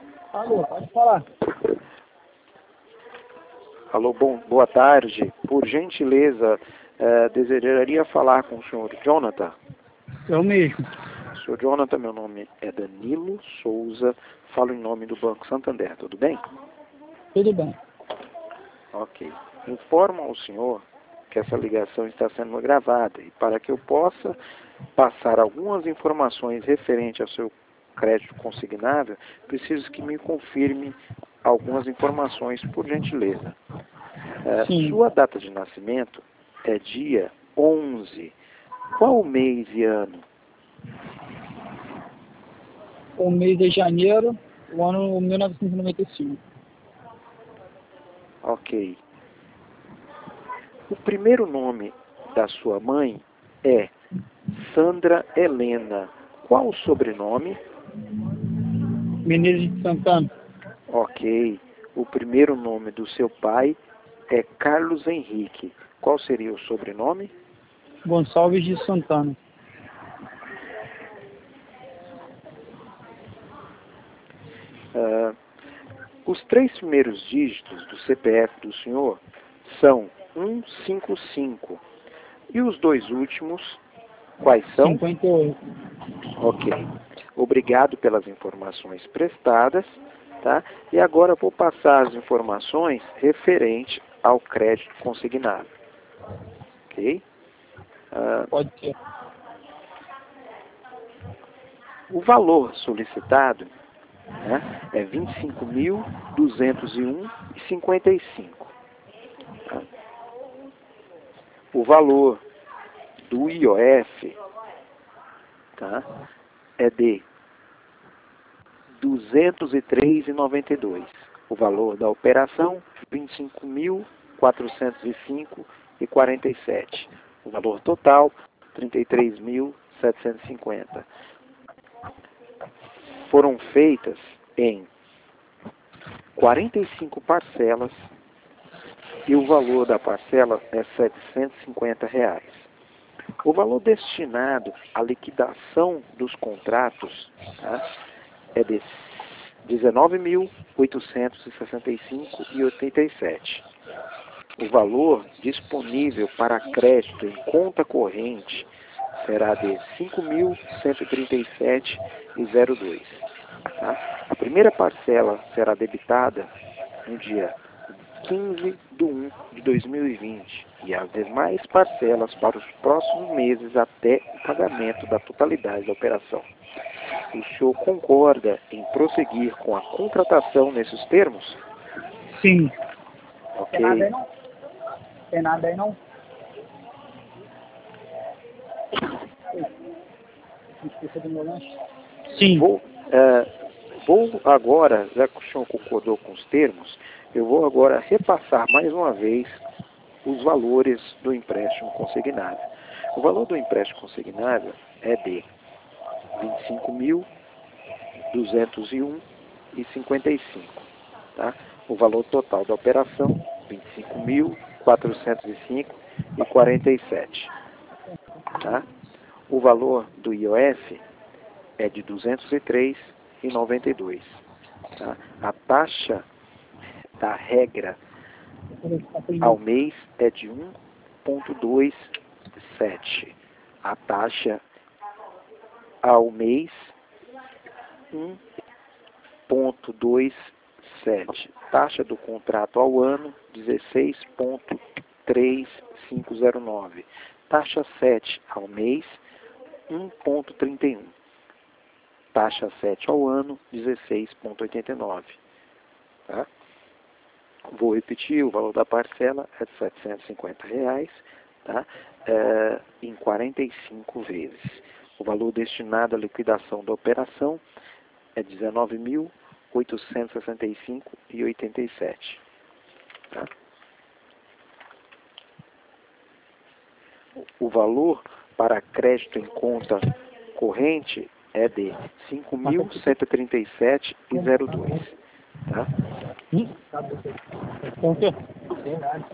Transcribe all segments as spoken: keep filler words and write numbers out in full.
Alô, pode falar. Alô, bom, boa tarde. Por gentileza, eh, desejaria falar com o senhor Jonathan. Eu mesmo. Senhor Jonathan, meu nome é Danilo Souza, falo em nome do Banco Santander, tudo bem? Tudo bem. Ok. Informo ao senhor que essa ligação está sendo gravada e para que eu possa passar algumas informações referentes ao seu crédito consignável, preciso que me confirme algumas informações, por gentileza. É, Sim. sua data de nascimento é dia onze. Qual mês e ano? O mês de janeiro, o ano mil novecentos e noventa e cinco. Ok. O primeiro nome da sua mãe é Sandra Helena. Qual o sobrenome? Menezes de Santana. Ok. O primeiro nome do seu pai é Carlos Henrique. Qual seria o sobrenome? Gonçalves de Santana. Uh, os três primeiros dígitos do C P F do senhor são cento e cinquenta e cinco. E os dois últimos, quais são? cinquenta e oito. Ok. Obrigado pelas informações prestadas, tá? E agora vou passar as informações referentes ao crédito consignado. Ok? Uh, Pode ser. o valor solicitado, né, é vinte e cinco mil duzentos e um reais e cinquenta e cinco centavos. Tá? O valor do I O F, tá, é de duzentos e três reais e noventa e dois centavos. O valor da operação, vinte e cinco mil quatrocentos e cinco reais e quarenta e sete centavos. O valor total, trinta e três mil setecentos e cinquenta reais. Foram feitas em quarenta e cinco parcelas e o valor da parcela é setecentos e cinquenta reais. O valor destinado à liquidação dos contratos, tá, é de dezenove mil oitocentos e sessenta e cinco reais e oitenta e sete centavos. O valor disponível para crédito em conta corrente será de cinco mil cento e trinta e sete reais e zero dois centavos. Tá? A primeira parcela será debitada no dia quinze de um de dois mil e vinte e as demais parcelas para os próximos meses até o pagamento da totalidade da operação. O senhor concorda em prosseguir com a contratação nesses termos? Sim. Ok. Tem nada aí não? Tem nada aí não? Esqueci do meu lanche? Sim. Vou, é, vou agora, já que o senhor concordou com os termos, eu vou agora repassar mais uma vez os valores do empréstimo consignado. O valor do empréstimo consignado é de vinte e cinco mil duzentos e um reais e cinquenta e cinco centavos. Tá? O valor total da operação, vinte e cinco mil quatrocentos e cinco reais e quarenta e sete centavos. Tá? O valor do I O F é de duzentos e três reais e noventa e dois centavos. Tá? A taxa da regra ao mês é de um vírgula vinte e sete. A taxa ao mês, um vírgula vinte e sete. Taxa do contrato ao ano, dezesseis vírgula três cinco zero nove. Taxa sete ao mês, um vírgula trinta e um. Taxa sete ao ano, dezesseis vírgula oitenta e nove. Tá? Vou repetir, o valor da parcela é de setecentos e cinquenta reais, tá? É, em quarenta e cinco vezes. O valor destinado à liquidação da operação é dezenove mil oitocentos e sessenta e cinco reais e oitenta e sete centavos. Tá? O valor para crédito em conta corrente é de cinco mil cento e trinta e sete reais e zero dois centavos. Tá? Hum? Tem o quê? Tem nada.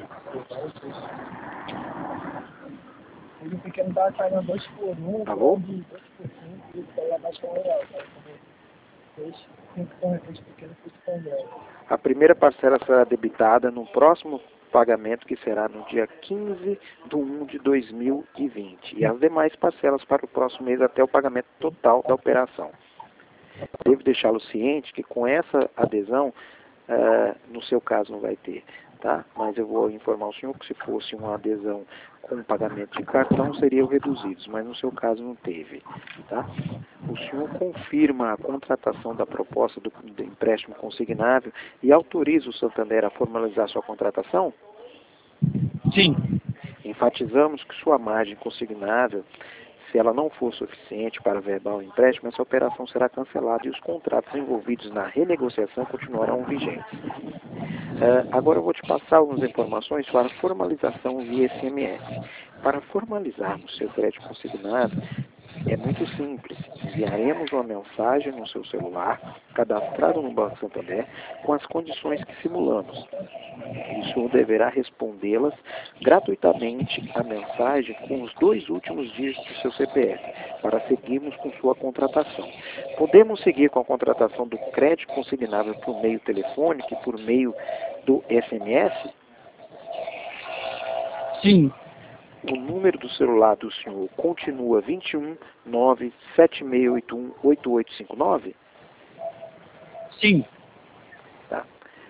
Ele pequeno tava pagando dois por um, Alô? de dois por cinco, e aí abaixo é um real. A primeira parcela será debitada no próximo pagamento, que será no dia quinze de um de dois mil e vinte, e as demais parcelas para o próximo mês até o pagamento total da operação. Devo deixá-lo ciente que com essa adesão, uh, no seu caso não vai ter, tá? Mas eu vou informar o senhor que se fosse uma adesão com pagamento de cartão, seriam reduzidos, mas no seu caso não teve, tá? O senhor confirma a contratação da proposta do, do empréstimo consignável e autoriza o Santander a formalizar sua contratação? Sim. Enfatizamos que sua margem consignável, se ela não for suficiente para verbal o empréstimo, essa operação será cancelada e os contratos envolvidos na renegociação continuarão vigentes. Uh, agora eu vou te passar algumas informações para formalização via S M S. Para formalizarmos seu crédito consignado, é muito simples. Enviaremos uma mensagem no seu celular, cadastrado no Banco Santander, com as condições que simulamos. O senhor deverá respondê-las gratuitamente à mensagem com os dois últimos dígitos do seu C P F, para seguirmos com sua contratação. Podemos seguir com a contratação do crédito consignável por meio telefônico e por meio do S M S? Sim. O número do celular do senhor continua vinte e um, nove, sete seis oito um, oito oito cinco nove? Sim. Tá.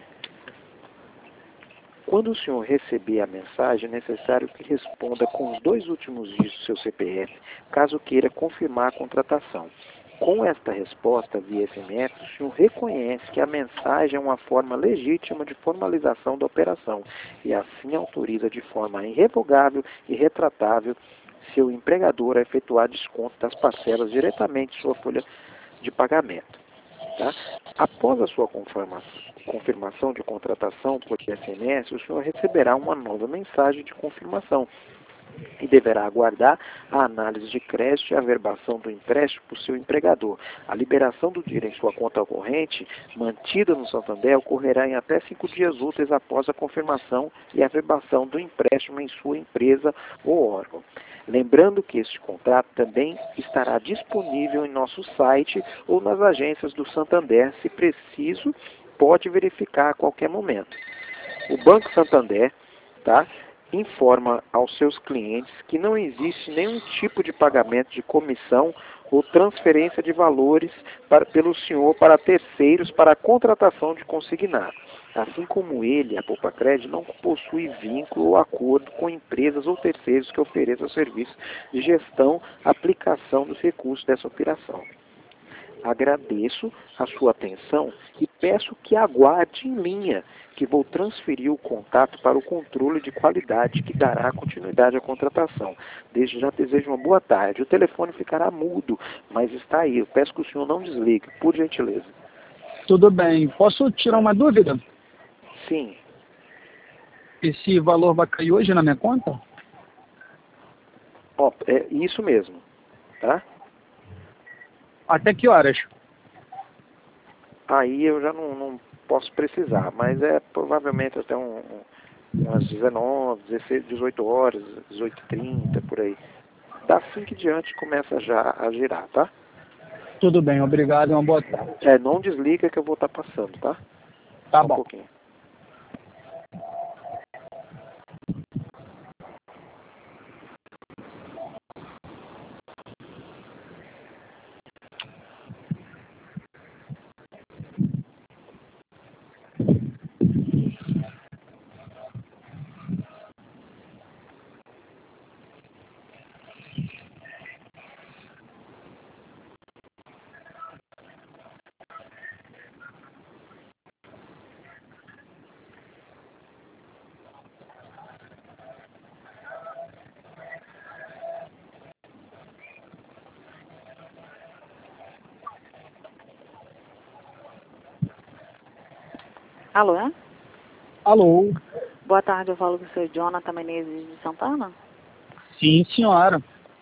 Quando o senhor receber a mensagem, é necessário que responda com os dois últimos dígitos do seu C P F, caso queira confirmar a contratação. Com esta resposta via S M S, o senhor reconhece que a mensagem é uma forma legítima de formalização da operação e assim autoriza de forma irrevogável e retratável seu empregador a efetuar desconto das parcelas diretamente em sua folha de pagamento. Tá? Após a sua confirmação, confirmação de contratação por S M S, o senhor receberá uma nova mensagem de confirmação e deverá aguardar a análise de crédito e a averbação do empréstimo por seu empregador. A liberação do dinheiro em sua conta corrente, mantida no Santander, ocorrerá em até cinco dias úteis após a confirmação e averbação do empréstimo em sua empresa ou órgão. Lembrando que este contrato também estará disponível em nosso site ou nas agências do Santander, se preciso, pode verificar a qualquer momento. O Banco Santander, tá, informa aos seus clientes que não existe nenhum tipo de pagamento de comissão ou transferência de valores para, pelo senhor para terceiros para a contratação de consignado. Assim como ele, a Poupa-Cred, não possui vínculo ou acordo com empresas ou terceiros que ofereçam serviços de gestão, aplicação dos recursos dessa operação. Agradeço a sua atenção e peço que aguarde em linha, que vou transferir o contato para o controle de qualidade que dará continuidade à contratação. Desde já desejo uma boa tarde. O telefone ficará mudo, mas está aí. Eu peço que o senhor não desligue, por gentileza. Tudo bem. Posso tirar uma dúvida? Sim. Esse valor vai cair hoje na minha conta? Ó, é isso mesmo, tá? Até que horas? Aí eu já não, não posso precisar, mas é provavelmente até um, umas dezenove, dezesseis, dezoito horas, dezoito e trinta, por aí. Da cinco em diante começa já a girar, tá? Tudo bem, obrigado e uma boa tarde. É, não desliga que eu vou estar passando, tá? Tá Só bom. um pouquinho. Alô? Alô? Boa tarde, eu falo com o senhor Jonathan Menezes de Santana. Sim, senhora.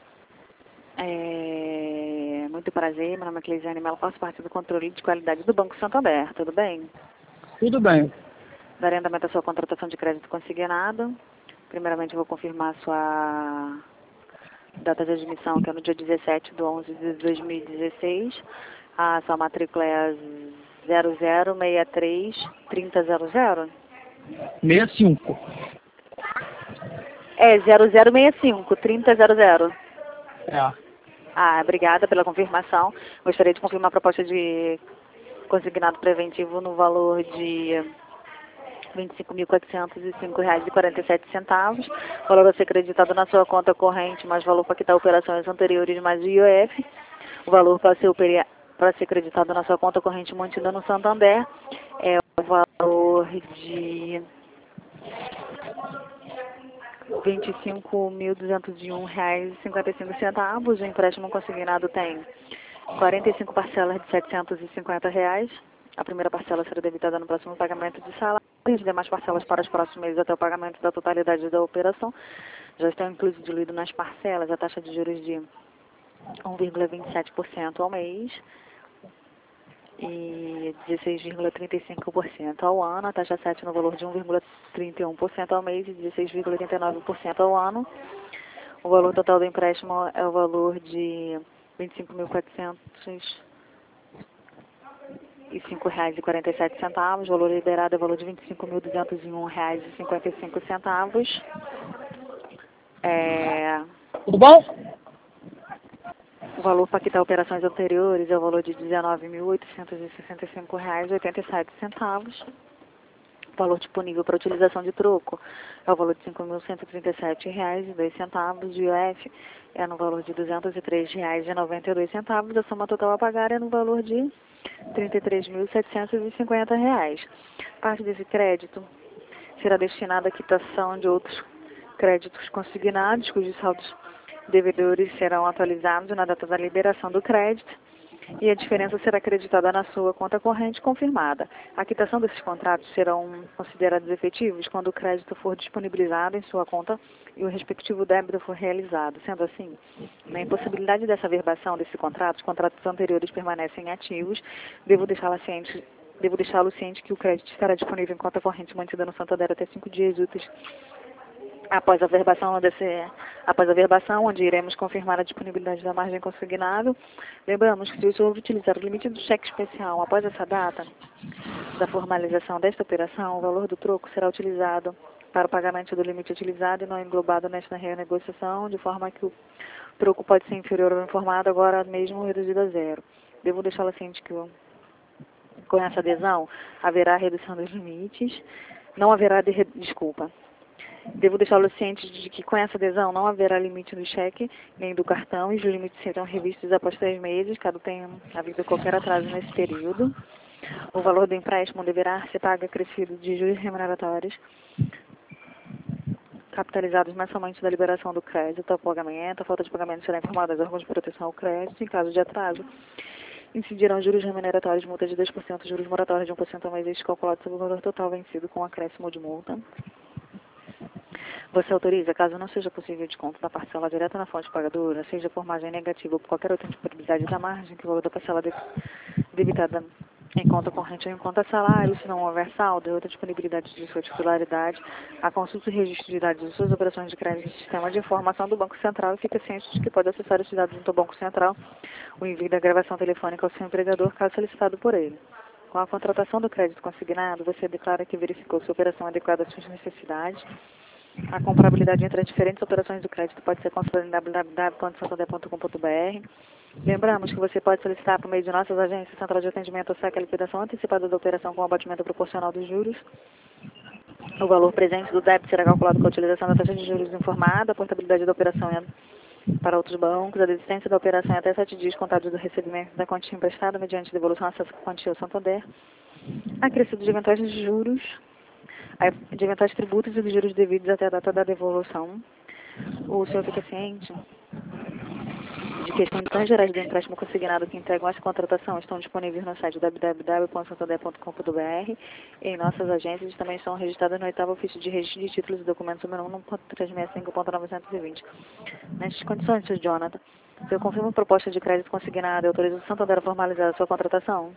É... Muito prazer, meu nome é Cleisiane Mello, faço parte do controle de qualidade do Banco Santander, tudo bem? Tudo bem. Darei andamento à sua contratação de crédito consignado. Primeiramente, eu vou confirmar a sua data de admissão, que é no dia dezessete de onze de dois mil e dezesseis. A sua matrícula é zero zero seis três três zero zero zero? sessenta e cinco. É, zero zero seis cinco, três zero zero. É. Ah, obrigada pela confirmação. Gostaria de confirmar a proposta de consignado preventivo no valor de vinte e cinco mil quatrocentos e cinco reais e quarenta e sete centavos. Valor a ser creditado na sua conta corrente, mais valor para quitar operações anteriores, mais o I O F. O valor para ser, para ser creditado na sua conta corrente mantida no Santander é o valor de vinte e cinco mil duzentos e um reais e cinquenta e cinco centavos. O empréstimo consignado tem quarenta e cinco parcelas de setecentos e cinquenta reais. A primeira parcela será debitada no próximo pagamento de salário. As demais parcelas para os próximos meses até o pagamento da totalidade da operação já estão incluídos diluído nas parcelas a taxa de juros de um vírgula vinte e sete por cento ao mês e dezesseis vírgula trinta e cinco por cento ao ano, a taxa sete no valor de um vírgula trinta e um por cento ao mês e dezesseis vírgula oitenta e nove por cento ao ano. O valor total do empréstimo é o valor de vinte e cinco mil quatrocentos e cinco reais e quarenta e sete centavos. O valor liberado é o valor de vinte e cinco mil duzentos e um reais e cinquenta e cinco centavos. É... Tudo bom? O valor para quitar operações anteriores é o valor de dezenove mil oitocentos e sessenta e cinco reais e oitenta e sete centavos. O valor disponível para utilização de troco é o valor de cinco mil cento e trinta e sete reais e dois centavos. O I O F é no valor de duzentos e três reais e noventa e dois centavos. A soma total a pagar é no valor de trinta e três mil setecentos e cinquenta reais. Parte desse crédito será destinada à quitação de outros créditos consignados, cujos saldos devedores serão atualizados na data da liberação do crédito e a diferença será acreditada na sua conta corrente confirmada. A quitação desses contratos serão considerados efetivos quando o crédito for disponibilizado em sua conta e o respectivo débito for realizado. Sendo assim, na impossibilidade dessa averbação desse contrato, os contratos anteriores permanecem ativos. Devo deixá-lo ciente, devo deixá-lo ciente que o crédito estará disponível em conta corrente mantida no Santander até cinco dias úteis após a verbação desse, após a verbação, onde iremos confirmar a disponibilidade da margem consignável. Lembramos que se o senhor utilizar o limite do cheque especial após essa data da formalização desta operação, o valor do troco será utilizado para o pagamento do limite utilizado e não englobado nesta renegociação, de forma que o troco pode ser inferior ao informado, agora mesmo reduzido a zero. Devo deixá-la ciente que com essa adesão haverá redução dos limites, não haverá, de, desculpa, Devo deixá-lo ciente de que com essa adesão não haverá limite do cheque nem do cartão e os limites serão revistos após três meses, caso tenha havido qualquer atraso nesse período. O valor do empréstimo deverá ser pago acrescido de juros remuneratórios capitalizados mensalmente da liberação do crédito ao pagamento. A falta de pagamento será informada aos órgãos de proteção ao crédito. Em caso de atraso, incidirão juros remuneratórios, multa de dois por cento, juros moratórios de um por cento ao mês, este calculado sobre o valor total vencido com acréscimo de multa. Você autoriza, caso não seja possível desconto da parcela direta na fonte pagadora, seja por margem negativa ou por qualquer outra disponibilidade da margem, que o valor da parcela de, debitada em conta corrente ou em conta salário, se não houver saldo ou outra disponibilidade de sua titularidade, a consulta e registro de dados de suas operações de crédito no sistema de informação do Banco Central e fica ciente de que pode acessar esses dados junto ao Banco Central, o envio da gravação telefônica ao seu empregador, caso solicitado por ele. Com a contratação do crédito consignado, você declara que verificou se a operação é adequada às suas necessidades. A comparabilidade entre as diferentes operações do crédito pode ser consultada em w w w ponto santander ponto com ponto b r. Lembramos que você pode solicitar por meio de nossas agências, Central de Atendimento ou S E C a liquidação antecipada da operação com abatimento proporcional dos juros. O valor presente do débito será calculado com a utilização da taxa de juros informada. A portabilidade da operação é para outros bancos. A desistência da operação é até sete dias contados do recebimento da quantia emprestada mediante devolução dessa quantia ao Santander. Acrescido de eventuais juros, de eventuais tributos e de juros devidos até a data da devolução. O senhor fica ciente de que as condições gerais do empréstimo consignado que integram essa contratação estão disponíveis no site w w w ponto santander ponto com ponto b r e em nossas agências também estão registradas no oitavo ofício de registro de títulos e documentos número um ponto trezentos e sessenta e cinco ponto novecentos e vinte. Nestas condições, senhor Jonathan, o senhor confirma a proposta de crédito consignada e autoriza o Santander a formalizar a sua contratação?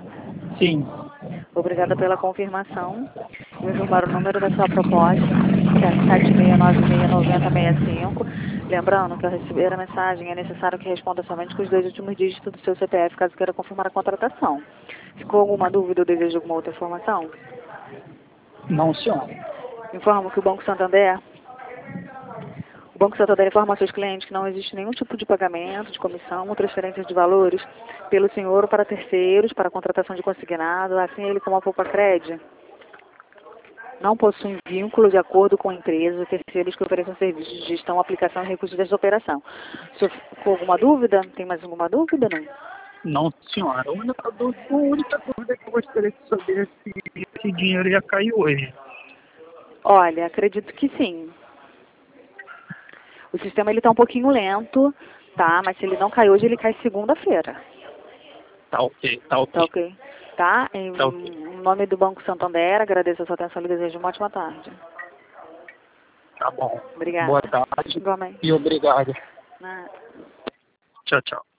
Sim. Obrigada pela confirmação. Vou informar o número da sua proposta. que é sete seis nove seis nove zero seis cinco. Lembrando que ao receber a mensagem é necessário que responda somente com os dois últimos dígitos do seu C P F, caso queira confirmar a contratação. Ficou alguma dúvida ou deseja alguma outra informação? Não, senhora. Informo que o Banco Santander O Banco Santander informa aos seus clientes que não existe nenhum tipo de pagamento, de comissão ou transferência de valores pelo senhor ou para terceiros, para a contratação de consignado, assim ele como a Poupa-Cred não possuem vínculo de acordo com a empresa ou terceiros que ofereçam serviços de gestão, aplicação e recursos dessa operação. Se ficou alguma dúvida? Tem mais alguma dúvida, não? Não, senhora. A única dúvida, a única dúvida que eu gostaria de saber é se esse dinheiro ia cair hoje. Olha, acredito que sim. O sistema ele está um pouquinho lento, tá? Mas se ele não cai hoje, ele cai segunda-feira. Tá ok, tá ok. Tá ok? Tá? Em Tá ok. nome do Banco Santander, agradeço a sua atenção e desejo uma ótima tarde. Tá bom. Obrigada. Boa tarde Igualmente. e obrigado. Ah. Tchau, tchau.